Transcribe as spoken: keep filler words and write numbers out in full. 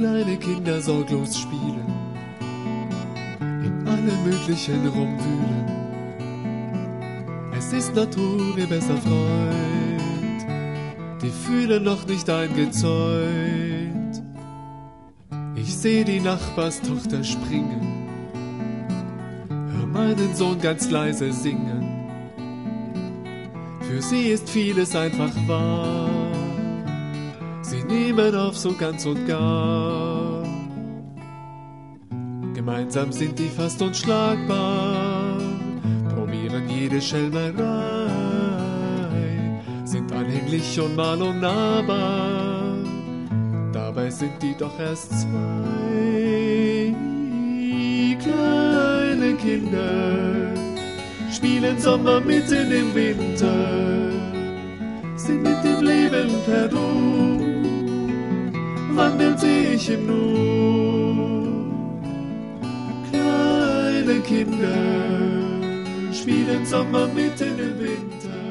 kleine Kinder sorglos spielen, in allem Möglichen rumwühlen. Es ist Natur ihr bester Freund, die fühlen noch nicht eingezäunt. Ich seh die Nachbarstochter springen, hör meinen Sohn ganz leise singen. Für sie ist vieles einfach wahr, sie nehmen auf so ganz und gar. Gemeinsam sind die fast unschlagbar, probieren jede Schelmerei, sind anhänglich und mal unnahbar, dabei sind die doch erst zwei. Kleine Kinder spielen Sommer mitten im Winter, sind mit dem Leben per Du, wandeln seh ich im Nu. Kleine Kinder spielen Sommer mitten im Winter.